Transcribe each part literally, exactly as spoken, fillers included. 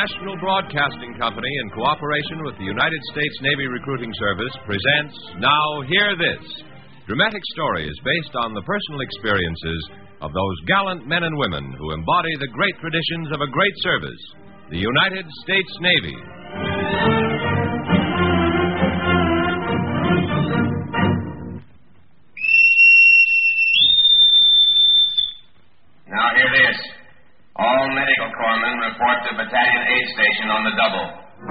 National Broadcasting Company, in cooperation with the United States Navy Recruiting Service, presents Now Hear This, dramatic stories based on the personal experiences of those gallant men and women who embody the great traditions of a great service, the United States Navy. Now hear this. All medical corpsmen report to Battalion Aid Station on the double.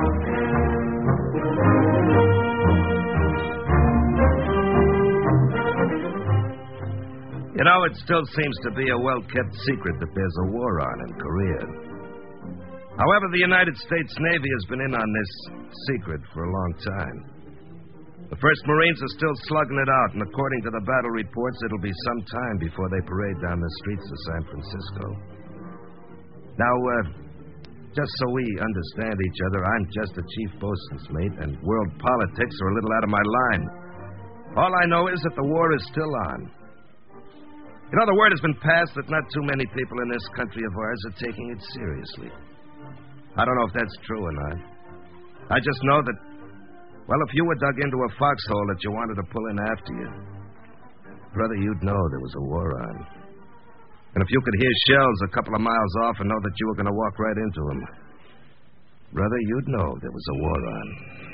You know, it still seems to be a well-kept secret that there's a war on in Korea. However, the United States Navy has been in on this secret for a long time. The First Marines are still slugging it out, and according to the battle reports, it'll be some time before they parade down the streets of San Francisco. Now, uh, just so we understand each other, I'm just a chief bosun's mate, and world politics are a little out of my line. All I know is that the war is still on. You know, the word has been passed that not too many people in this country of ours are taking it seriously. I don't know if that's true or not. I just know that, well, if you were dug into a foxhole that you wanted to pull in after you, brother, you'd know there was a war on. And if you could hear shells a couple of miles off and know that you were going to walk right into them, brother, you'd know there was a war on.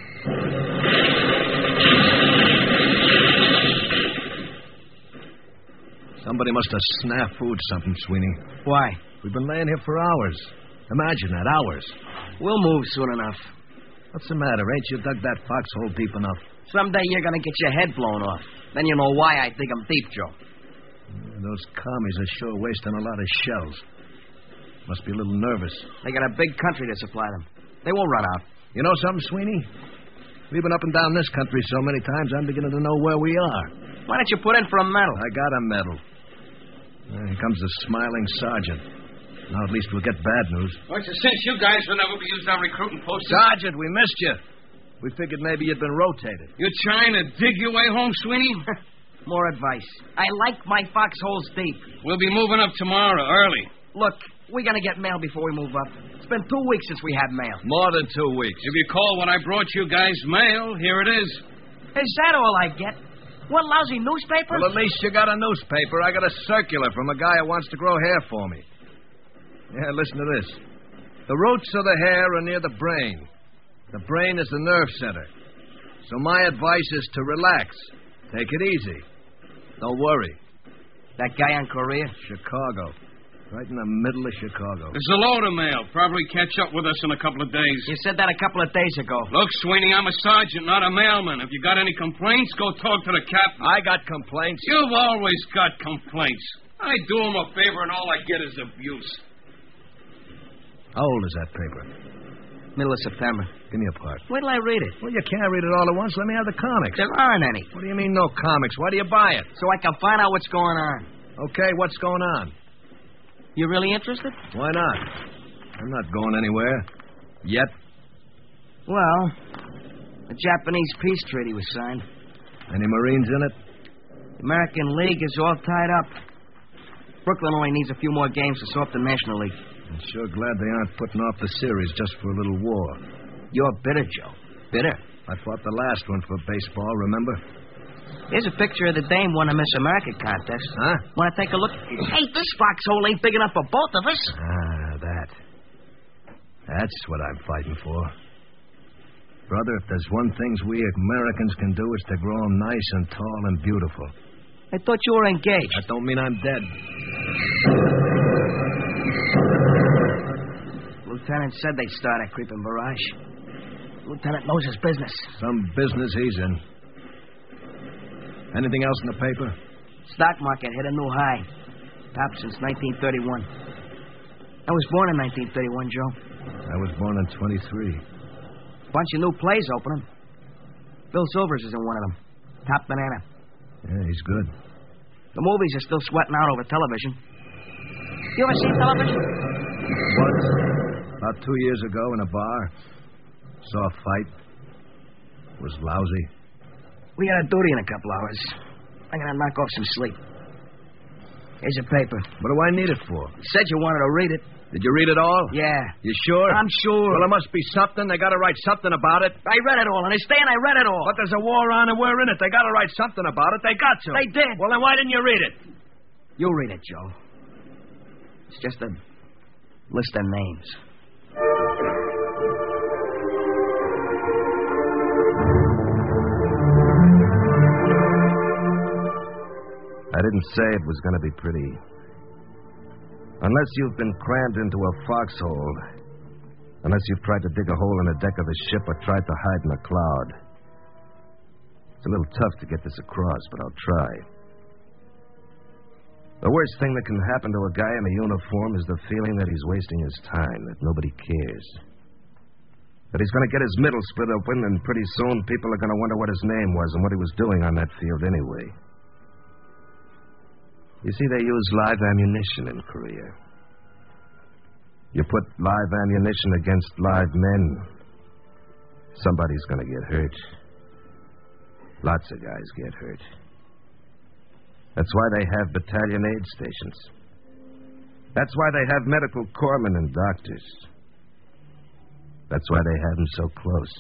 Somebody must have snafu'd something, Sweeney. Why? We've been laying here for hours. Imagine that, hours. We'll move soon enough. What's the matter? Ain't you dug that foxhole deep enough? Someday you're going to get your head blown off. Then you'll know why I dig them deep, Joe. Yeah, those commies are sure wasting a lot of shells. Must be a little nervous. They got a big country to supply them. They won't run out. You know something, Sweeney? We've been up and down this country so many times, I'm beginning to know where we are. Why don't you put in for a medal? I got a medal. There here comes the smiling sergeant. Now at least we'll get bad news. What's the sense? You guys will never be used on recruiting posts. Sergeant, we missed you. We figured maybe you'd been rotated. You're trying to dig your way home, Sweeney? More advice. I like my foxholes deep. We'll be moving up tomorrow, early. Look, we're going to get mail before we move up. It's been two weeks since we had mail. More than two weeks. If you call when I brought you guys mail, here it is. Is that all I get? One lousy newspaper? Well, at least you got a newspaper. I got a circular from a guy who wants to grow hair for me. Yeah, listen to this. The roots of the hair are near the brain. The brain is the nerve center. So my advice is to relax. Take it easy. Don't worry. That guy in Korea? Chicago. Right in the middle of Chicago. There's a load of mail. Probably catch up with us in a couple of days. You said that a couple of days ago. Look, Sweeney, I'm a sergeant, not a mailman. If you got any complaints, go talk to the captain. I got complaints. You've always got complaints. I do him a favor, and all I get is abuse. How old is that paper? Middle of September. Give me a part. Wait till I read it. Well, you can't read it all at once. Let me have the comics. There aren't any. What do you mean, no comics? Why do you buy it? So I can find out what's going on. Okay, what's going on? You really interested? Why not? I'm not going anywhere. Yet. Well, the Japanese peace treaty was signed. Any Marines in it? The American League is all tied up. Brooklyn only needs a few more games to sort the National League. I'm sure glad they aren't putting off the series just for a little war. You're bitter, Joe. Bitter. I fought the last one for baseball, remember? Here's a picture of the dame won a Miss America contest. Huh? Want to take a look? Hey, this foxhole ain't big enough for both of us. Ah, that. That's what I'm fighting for. Brother, if there's one thing we Americans can do, it's to grow 'em nice and tall and beautiful. I thought you were engaged. That don't mean I'm dead. Lieutenant said they'd start a creeping barrage. Lieutenant knows his business. Some business he's in. Anything else in the paper? Stock market hit a new high. Top since nineteen thirty-one. I was born in nineteen thirty-one, Joe. I was born in twenty-three. Bunch of new plays opening. Bill Silvers is in one of them. Top Banana. Yeah, he's good. The movies are still sweating out over television. You ever seen television? Once. About two years ago in a bar. Saw a fight. It was lousy. We got a duty in a couple hours. I'm going to knock off some sleep. Here's your paper. What do I need it for? You said you wanted to read it. Did you read it all? Yeah. You sure? I'm sure. Well, there must be something. They got to write something about it. I read it all. Understand? I read it all. But there's a war on and we're in it. They got to write something about it. They got to. They did. Well, then why didn't you read it? You read it, Joe. It's just a list of names. I didn't say it was going to be pretty. Unless you've been crammed into a foxhole, unless you've tried to dig a hole in the deck of a ship or tried to hide in a cloud. It's a little tough to get this across, but I'll try. The worst thing that can happen to a guy in a uniform is the feeling that he's wasting his time, that nobody cares. That he's going to get his middle split open, and pretty soon people are going to wonder what his name was and what he was doing on that field anyway. You see, they use live ammunition in Korea. You put live ammunition against live men, somebody's going to get hurt. Lots of guys get hurt. That's why they have battalion aid stations. That's why they have medical corpsmen and doctors. That's why they have them so close.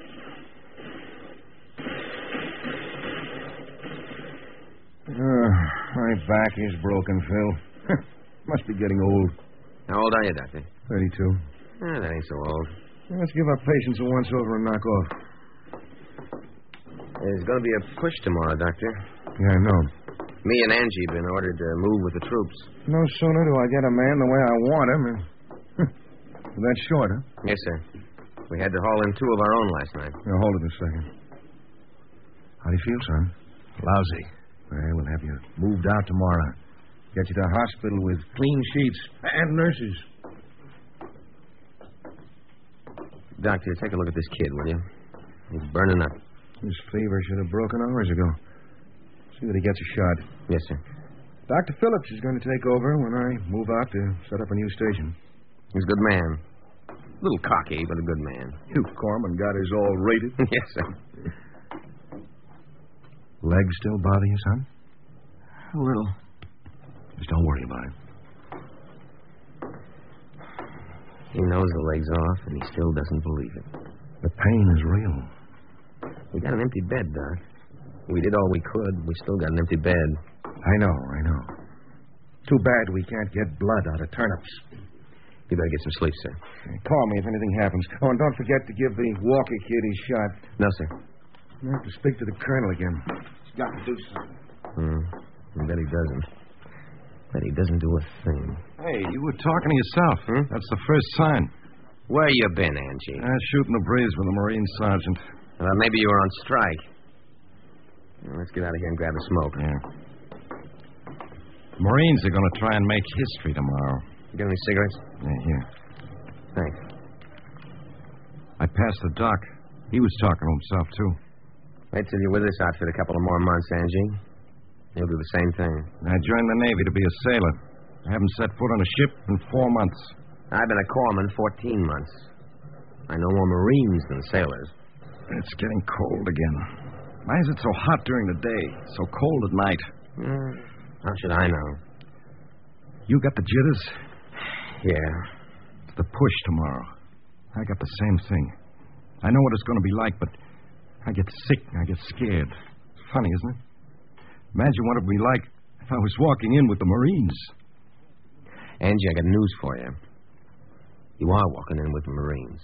Uh, my back is broken, Phil. Must be getting old. How old are you, Doctor? thirty-two. Eh, that ain't so old. Let's give our patients a once-over and knock off. There's going to be a push tomorrow, Doctor. Yeah, I know. Me and Angie have been ordered to move with the troops. No sooner do I get a man the way I want him, and... That's short, huh? Yes, sir. We had to haul in two of our own last night. Now, hold it a second. How do you feel, son? Lousy. Well, we'll have you moved out tomorrow. Get you to the hospital with clean sheets and nurses. Doctor, take a look at this kid, will you? He's burning up. His fever should have broken hours ago. See that he gets a shot. Yes, sir. Doctor Phillips is going to take over when I move out to set up a new station. He's a good man. A little cocky, but a good man. You, Corman, got his all rated. Yes, sir. Legs still bother you, son? A little. Just don't worry about it. He knows the leg's off, and he still doesn't believe it. The pain is real. We got an empty bed, Doc. We did all we could. We still got an empty bed. I know, I know. Too bad we can't get blood out of turnips. You better get some sleep, sir. Call me if anything happens. Oh, and don't forget to give the Walker kid his shot. No, sir. I have to speak to the colonel again. He's got to do something. Hmm. I bet he doesn't. Bet he doesn't do a thing. Hey, you were talking to yourself. Hmm? That's the first sign. Where you been, Angie? Uh, shooting the breeze with a Marine sergeant. Well, maybe you were on strike. Well, let's get out of here and grab a smoke. Yeah. Marines are going to try and make history tomorrow. You got any cigarettes? Yeah, here. Thanks. I passed the doc. He was talking to himself, too. Wait till you're with this outfit a couple of more months, Angie. He'll do the same thing. I joined the Navy to be a sailor. I haven't set foot on a ship in four months. I've been a corpsman fourteen months. I know more Marines than sailors. It's getting cold again. Why is it so hot during the day, so cold at night? Mm, how should I know? You got the jitters? Yeah. It's the push tomorrow. I got the same thing. I know what it's going to be like, but I get sick and I get scared. It's funny, isn't it? Imagine what it would be like if I was walking in with the Marines. Angie, I got news for you. You are walking in with the Marines.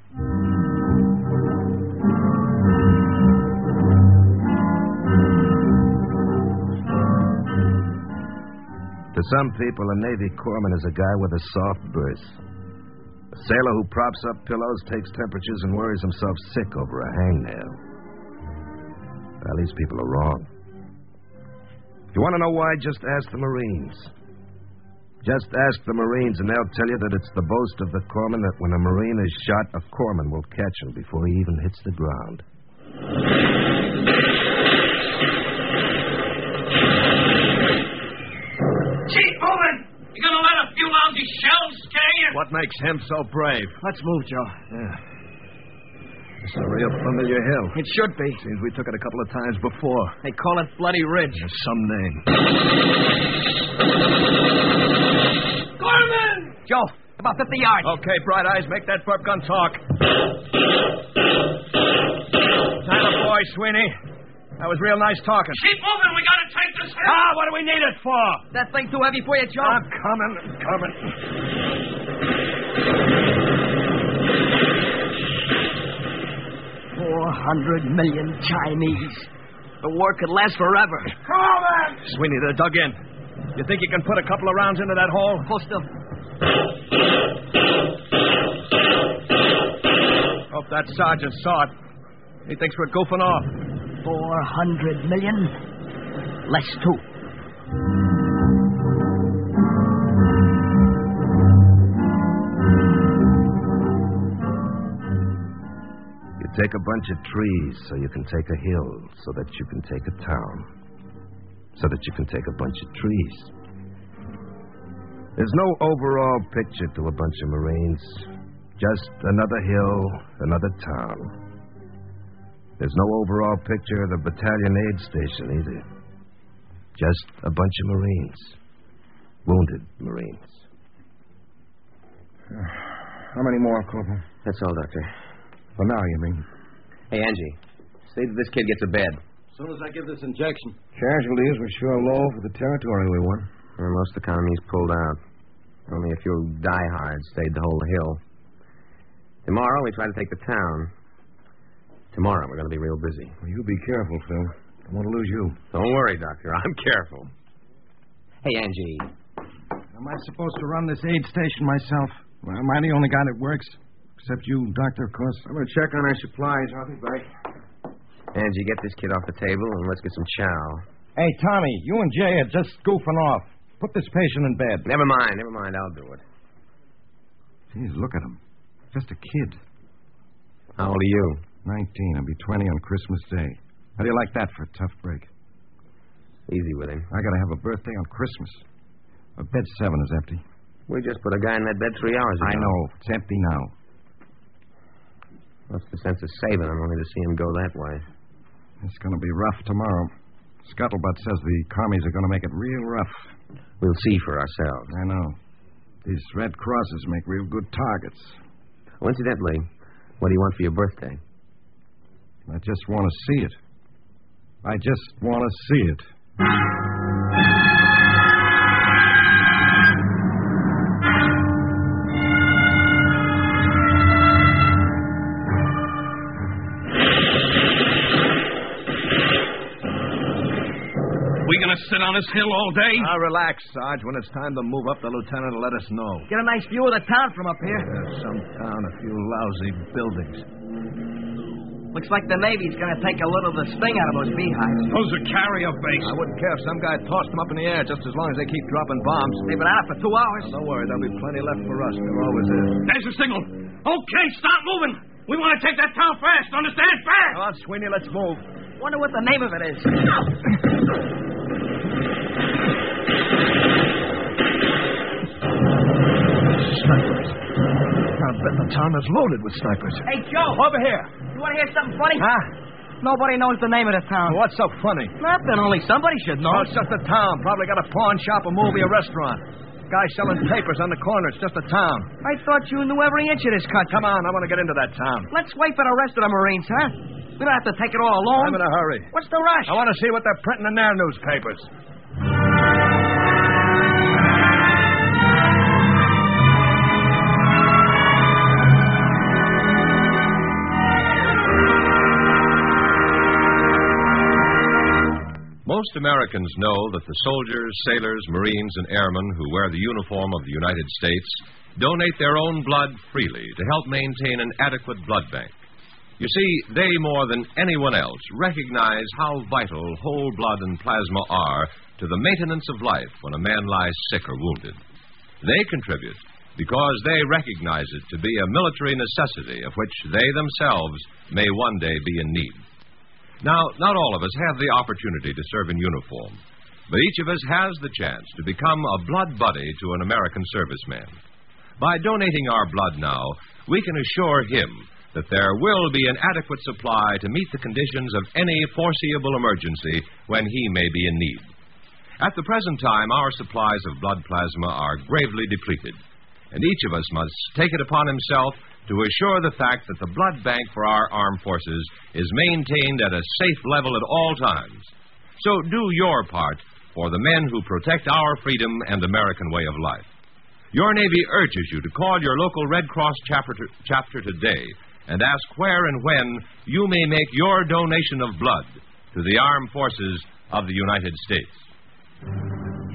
To some people, a Navy corpsman is a guy with a soft berth. A sailor who props up pillows, takes temperatures, and worries himself sick over a hangnail. Well, these people are wrong. If you want to know why, just ask the Marines. Just ask the Marines, and they'll tell you that it's the boast of the corpsman that when a Marine is shot, a corpsman will catch him before he even hits the ground. Keep moving! You gonna let a few lousy shells scare you? What makes him so brave? Let's move, Joe. Yeah. It's a real familiar hill. It should be. Seems we took it a couple of times before. They call it Bloody Ridge. There's some name. Corpsman! Joe, about fifty yards. Okay, Bright Eyes, make that burp gun talk. Tyler, boy, Sweeney. That was real nice talking. Keep moving. We got to take this hill. Ah, what do we need it for? That thing too heavy for you, Joe? I'm coming, I'm coming. Four hundred million Chinese. The war could last forever. Come on, man! Sweeney, they're dug in. You think you can put a couple of rounds into that hole? Hold still. Hope that sergeant saw it. He thinks we're goofing off. Four hundred million. Less two. You take a bunch of trees so you can take a hill, so that you can take a town, so that you can take a bunch of trees. There's no overall picture to a bunch of Marines. Just another hill, another town. There's no overall picture of the battalion aid station either. Just a bunch of Marines. Wounded Marines. How many more, Corporal? That's all, Doctor. For now, you mean? Hey, Angie, see that this kid gets a bed. As soon as I give this injection. Casualties were sure low for the territory we won. Well, most of the colonies pulled out. Only a few diehards stayed to hold the hill. Tomorrow, we try to take the town. Tomorrow, we're going to be real busy. Well, you be careful, Phil. I want to lose you. Don't worry, Doctor. I'm careful. Hey, Angie. Am I supposed to run this aid station myself? Well, am I the only guy that works? Except you, Doctor, of course. I'm going to check on our supplies. I'll be back. Angie, get this kid off the table and let's get some chow. Hey, Tommy, you and Jay are just goofing off. Put this patient in bed. Never mind, never mind. I'll do it. Jeez, look at him. Just a kid. How old are you? Nineteen. I'll be twenty on Christmas Day. How do you like that for a tough break? Easy with him. I gotta have a birthday on Christmas. Uh, bed seven is empty. We just put a guy in that bed three hours ago. I know. It's empty now. What's the sense of saving him only to see him go that way? It's gonna be rough tomorrow. Scuttlebutt says the commies are gonna make it real rough. We'll see for ourselves. I know. These Red Crosses make real good targets. Oh, incidentally, what do you want for your birthday? I just want to see it. I just want to see it. We gonna sit on this hill all day? Now, relax, Sarge. When it's time to move up, the lieutenant will let us know. Get a nice view of the town from up here. There's some town, a few lousy buildings. Looks like the Navy's gonna take a little of the sting out of those beehives. Those are carrier base. I wouldn't care if some guy tossed them up in the air just as long as they keep dropping bombs. They've been out for two hours. Now, don't worry, there'll be plenty left for us. There always is. There's a signal. Okay, stop moving. We want to take that town fast. Understand? Fast. Come on, Sweeney, let's move. Wonder what the name of it is. Snipers. I bet the town is loaded with snipers. Hey, Joe. Over here. You want to hear something funny? Huh? Nobody knows the name of the town. Well, what's so funny? Nothing. Only somebody should know. Oh, it's just a town. Probably got a pawn shop, a movie, a restaurant. Guy selling papers on the corner. It's just a town. I thought you knew every inch of this country. Come on, I want to get into that town. Let's wait for the rest of the Marines, huh? We don't have to take it all alone. I'm in a hurry. What's the rush? I want to see what they're printing in their newspapers. Most Americans know that the soldiers, sailors, Marines, and airmen who wear the uniform of the United States donate their own blood freely to help maintain an adequate blood bank. You see, they more than anyone else recognize how vital whole blood and plasma are to the maintenance of life when a man lies sick or wounded. They contribute because they recognize it to be a military necessity of which they themselves may one day be in need. Now, not all of us have the opportunity to serve in uniform, but each of us has the chance to become a blood buddy to an American serviceman. By donating our blood now, we can assure him that there will be an adequate supply to meet the conditions of any foreseeable emergency when he may be in need. At the present time, our supplies of blood plasma are gravely depleted. and each of us must take it upon himself to assure the fact that the blood bank for our armed forces is maintained at a safe level at all times. So do your part for the men who protect our freedom and American way of life. Your Navy urges you to call your local Red Cross chapter, chapter today and ask where and when you may make your donation of blood to the armed forces of the United States.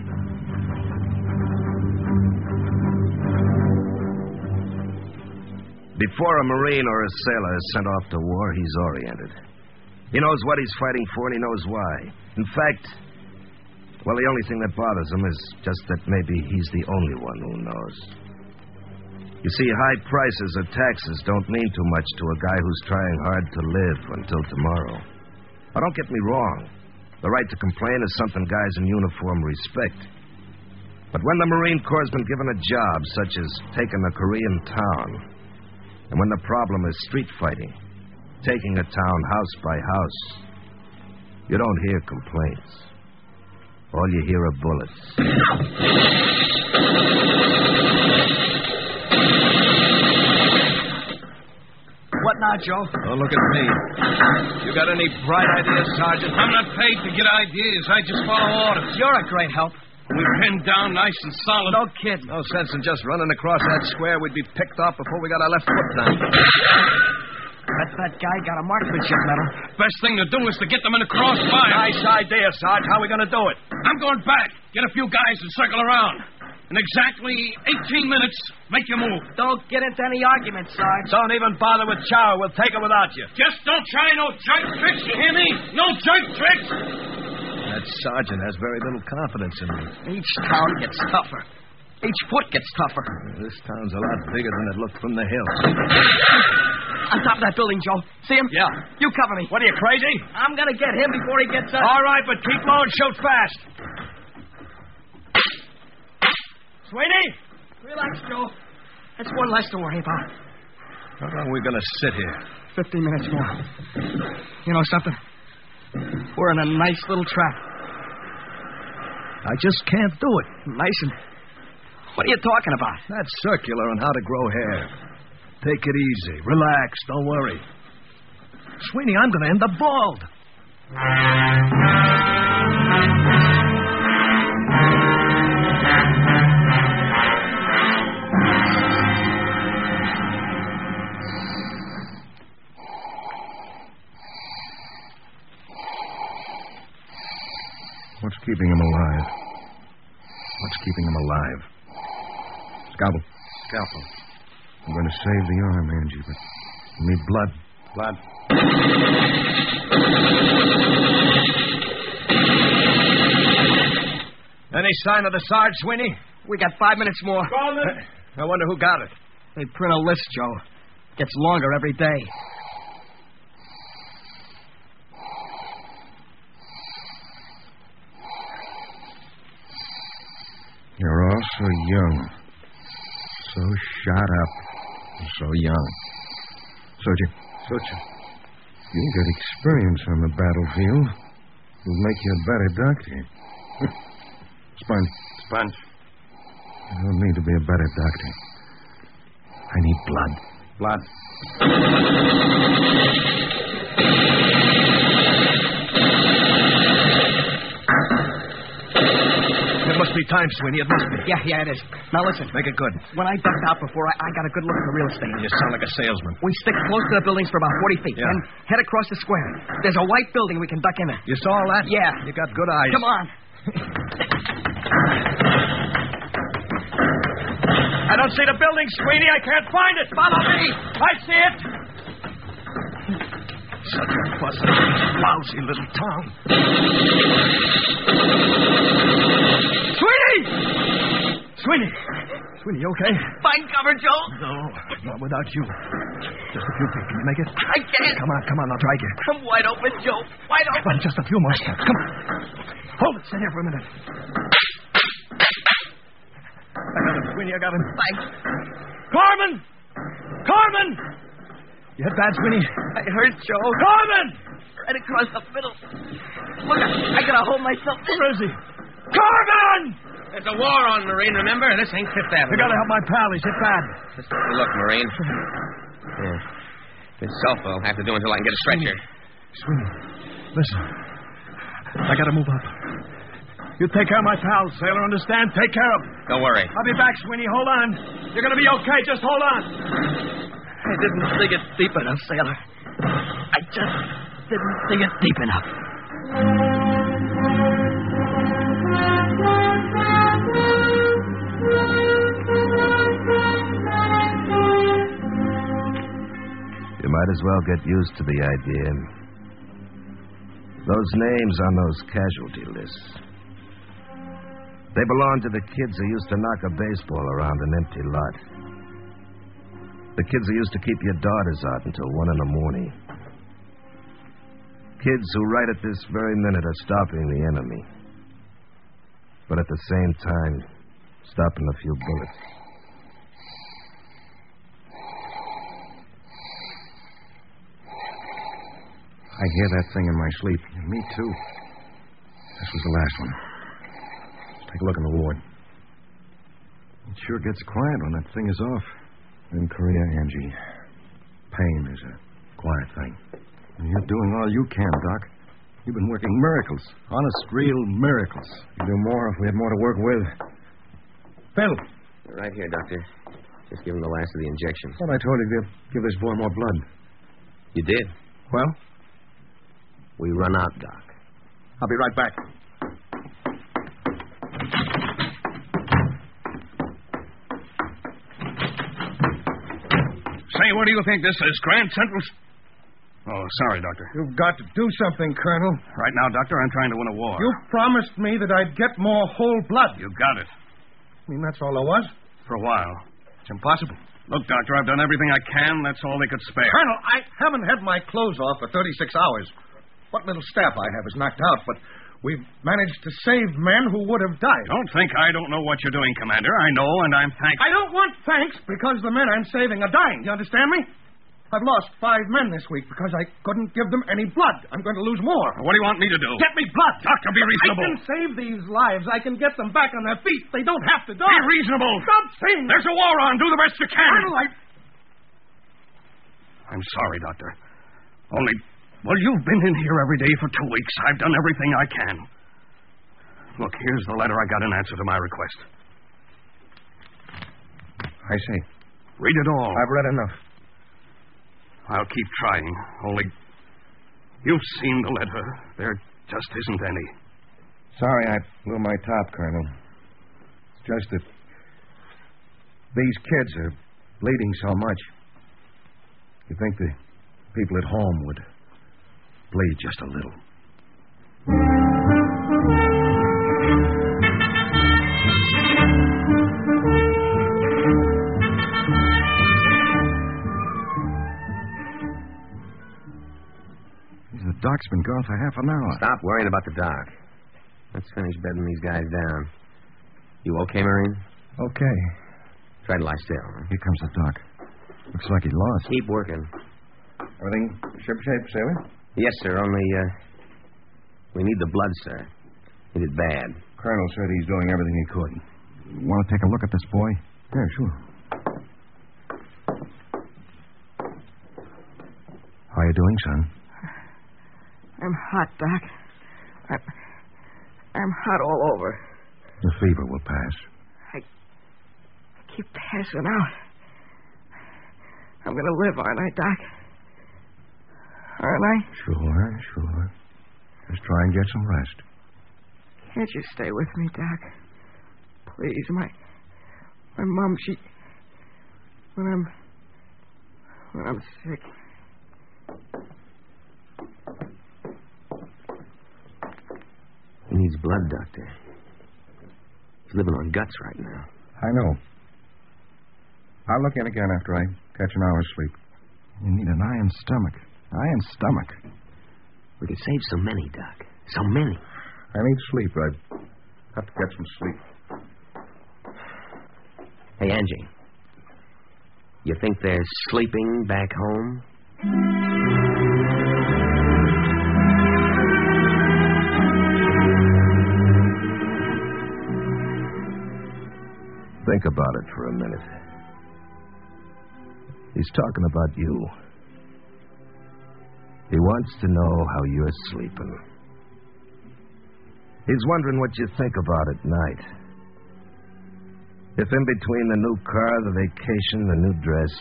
Before a Marine or a sailor is sent off to war, he's oriented. He knows what he's fighting for, and he knows why. In fact, well, the only thing that bothers him is just that maybe he's the only one who knows. You see, high prices or taxes don't mean too much to a guy who's trying hard to live until tomorrow. Now, don't get me wrong. The right to complain is something guys in uniform respect. But when the Marine Corps has been given a job, such as taking a Korean town, and when the problem is street fighting, taking a town house by house, you don't hear complaints. All you hear are bullets. What now, Joe? Don't look at me. You got any bright ideas, Sergeant? I'm not paid to get ideas. I just follow orders. You're a great help. We're pinned down nice and solid. No kid. No sense in just running across that square. We'd be picked off before we got our left foot down. That fat guy got a marksmanship medal. Best thing to do is to get them in the crossfire. Nice idea, Sarge. How are we going to do it? I'm going back. Get a few guys and circle around. In exactly eighteen minutes, make your move. Don't get into any arguments, Sarge. Don't even bother with Chow. We'll take it without you. Just don't try no jerk tricks, you hear me? No jerk tricks. That sergeant has very little confidence in me. Each town gets tougher. Each foot gets tougher. This town's a lot bigger than it looked from the hill. On top of that building, Joe. See him? Yeah. You cover me. What are you, crazy? I'm going to get him before he gets up. All right, but keep low and shoot fast. Sweeney? Relax, Joe. That's one less to worry about. How long are we going to sit here? Fifteen minutes more. You know something? We're in a nice little trap. I just can't do it. Nice and... What are you talking about? That's circular on how to grow hair. Take it easy. Relax. Don't worry. Sweeney, I'm going to end up bald. What's keeping him alive? What's keeping him alive? Scalpel. Scalpel. I'm going to save the arm, Angie, but you need blood. Blood. Any sign of the Sarge, Sweeney? We got five minutes more. I wonder who got it. They print a list, Joe. Gets longer every day. You're all so young. So shot up. And so young. Soldier. Soldier. You got experience on the battlefield. It'll make you a better doctor. Sponge. Sponge. I don't need to be a better doctor. I need blood. Blood. It must be time, Sweeney. It must be. Yeah, yeah, it is. Now listen. Make it good. When I ducked out before, I, I got a good look at the real estate. You sound like a salesman. We stick close to the buildings for about forty feet. Yeah. Then head across the square. There's a white building we can duck in there. You saw all that? Yeah. You got good eyes. Come on. I don't see the building, Sweeney. I can't find it. Follow me. I see it. Such a fussy, lousy little town. Sweeney! Sweeney! Sweeney, you okay? Find cover, Joe. No, not without you. Just a few feet. Can you make it? I can't. Come on, come on. I'll drag you. I'm wide open, Joe. Wide Come open. on, just a few more steps. Come on. Hold it. Sit here for a minute. I got him, Sweeney. I got him. Thanks. Carmen! Carmen! You hit bad, Sweeney? I heard, Joe. Carmen! Right across the middle. Look, I, I gotta hold myself. Where is he? Carmen! There's a war on, Marine, remember? This ain't Fifth Avenue. You gotta help my pal. He's hit bad. Just take a look, Marine. Yeah. This sulfa will have to do until I can get a stretcher. Sweeney, listen. I gotta move up. You take care of my pal, sailor, understand? Take care of him. Don't worry. I'll be back, Sweeney. Hold on. You're gonna be okay. Just hold on. I didn't dig it deep enough, sailor. I just didn't dig it deep enough. You might as well get used to the idea. Those names on those casualty lists. They belong to the kids who used to knock a baseball around an empty lot. The kids who used to keep your daughters out until one in the morning. Kids who right at this very minute are stopping the enemy. But at the same time, stopping a few bullets. I hear that thing in my sleep. Me, too. This was the last one. Let's take a look in the ward. It sure gets quiet when that thing is off. In Korea, Angie, pain is a quiet thing. And you're doing all you can, Doc. You've been working miracles. Honest, real miracles. You'd do more if we had more to work with. Phil. Right here, Doctor. Just give him the last of the injections. Thought I told you to give this boy more blood. You did? Well? We run out, Doc. I'll be right back. Say, what do you think this is? Grand Central... Oh, sorry, Doctor. You've got to do something, Colonel. Right now, Doctor, I'm trying to win a war. You promised me that I'd get more whole blood. You got it. I mean, that's all there was. For a while. It's impossible. Look, Doctor, I've done everything I can. That's all they could spare. Colonel, I haven't had my clothes off for thirty-six hours. What little staff I have is knocked out, but we've managed to save men who would have died. Don't think I don't know what you're doing, Commander. I know, and I'm thankful. I don't want thanks because the men I'm saving are dying. You understand me? I've lost five men this week because I couldn't give them any blood. I'm going to lose more. What do you want me to do? Get me blood. Doctor, be reasonable. I can save these lives. I can get them back on their feet. They don't have to die. Be reasonable. Stop saying There's a war on. Do the best you can. Colonel, I... I'm sorry, Doctor. Only, well, you've been in here every day for two weeks. I've done everything I can. Look, here's the letter I got in answer to my request. I see. Read it all. I've read enough. I'll keep trying. Only, you've seen the letter. There just isn't any. Sorry I blew my top, Colonel. It's just that these kids are bleeding so much. You think the people at home would bleed just a little. The doc's been gone for half an hour. Stop worrying about the doc. Let's finish bedding these guys down. You okay, Marine? Okay. Try to lie still. Huh? Here comes the doc. Looks like he lost. Keep working. Everything shipshape, sailor? Yes, sir, only, uh... we need the blood, sir. Need it bad. Colonel said he's doing everything he could. Want to take a look at this boy? Yeah, sure. How are you doing, son? I'm hot, Doc. I'm, I'm hot all over. The fever will pass. I, I keep passing out. I'm going to live, aren't I, Doc? Aren't I? Sure, sure. Just try and get some rest. Can't you stay with me, Doc? Please, my... My mom, she... When I'm... When I'm sick... He needs blood, Doctor. He's living on guts right now. I know. I'll look in again after I catch an hour's sleep. You need an iron stomach. Iron stomach. We could save so many, Doc. So many. I need sleep. I have to get some sleep. Hey, Angie. You think they're sleeping back home? Think about it for a minute. He's talking about you. He wants to know how you're sleeping. He's wondering what you think about at night. If in between the new car, the vacation, the new dress,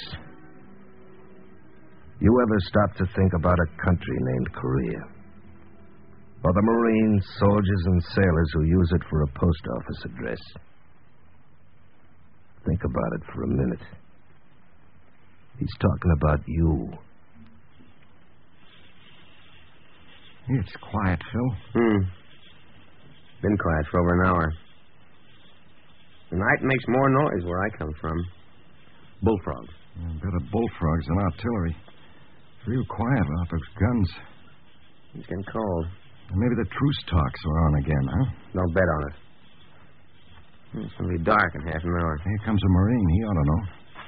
you ever stop to think about a country named Korea? Or the Marines, soldiers, and sailors who use it for a post office address? Think about it for a minute. He's talking about you. It's quiet, Phil. Hmm. Been quiet for over an hour. The night makes more noise where I come from. Bullfrogs. Yeah, better bullfrogs than artillery. It's real quiet without those guns. It's getting cold. Maybe the truce talks are on again, huh? Don't bet on it. It's going to be dark in half an hour. Here comes a Marine. He ought to know.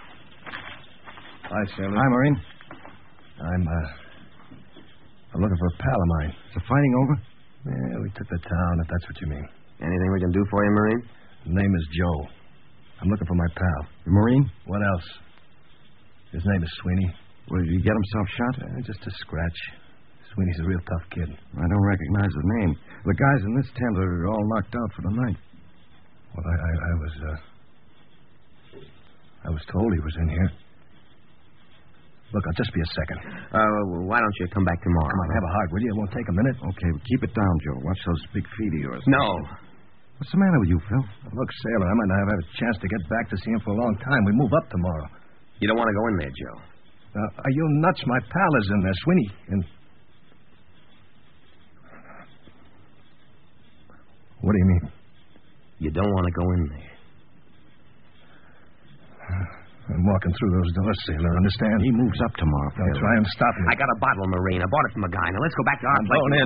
Hi, Sailor. Hi, Marine. I'm, uh... I'm looking for a pal of mine. Is the fighting over? Yeah, we took the town, if that's what you mean. Anything we can do for you, Marine? His name is Joe. I'm looking for my pal. The Marine? What else? His name is Sweeney. Well, did he get himself shot? Uh, just a scratch. Sweeney's a real tough kid. I don't recognize the name. The guys in this tent are all knocked out for the night. Well, I, I, I was, uh... I was told he was in here. Look, I'll just be a second. Uh, why don't you come back tomorrow? Come on, have a heart, will you? It won't take a minute. Okay, well, keep it down, Joe. Watch those big feet of yours. No. What's the matter with you, Phil? Look, Sailor, I might not have had a chance to get back to see him for a long time. We move up tomorrow. You don't want to go in there, Joe. Uh, are you nuts? My pal is in there, Sweeney. And... What do you mean? You don't want to go in there. I'm walking through those doors, Sailor, understand? He moves up tomorrow, Phil. Don't try and stop me. I got a bottle, Marine. I bought it from a guy. Now let's go back to our I'm place. going in.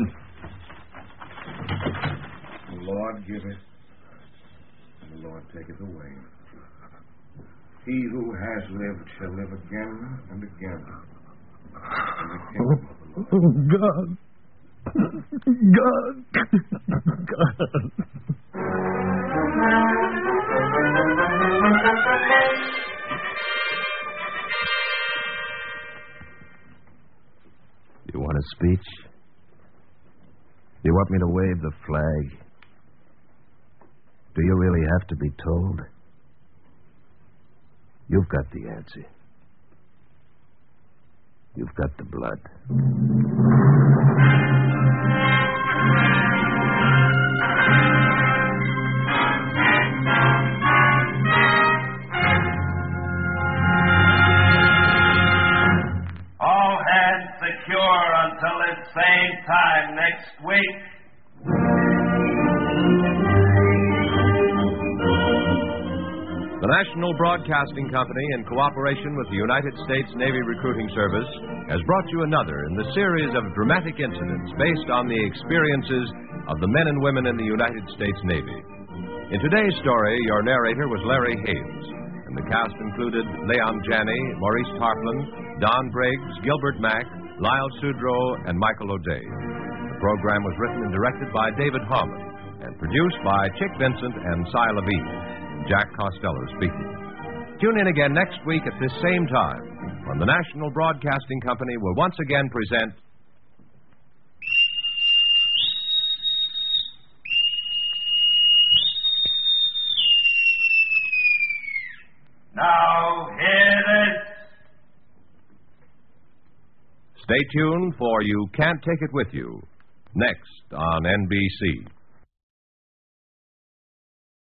The Lord giveth, and the Lord taketh away. He who has lived shall live again and again. In the kingdom of the Lord. God. God. You want a speech? You want me to wave the flag? Do you really have to be told? You've got the answer. You've got the blood. All hands secure until the same time next week. The National Broadcasting Company, in cooperation with the United States Navy Recruiting Service, has brought you another in the series of dramatic incidents based on the experiences of the men and women in the United States Navy. In today's story, your narrator was Larry Hayes, and the cast included Leon Janney, Maurice Tarplin, Don Briggs, Gilbert Mack, Lyle Sudrow, and Michael O'Day. The program was written and directed by David Harmon and produced by Chick Vincent and Cy Levine. Jack Costello speaking. Tune in again next week at this same time when the National Broadcasting Company will once again present Now, hear this. Stay tuned for You Can't Take It With You, next on N B C.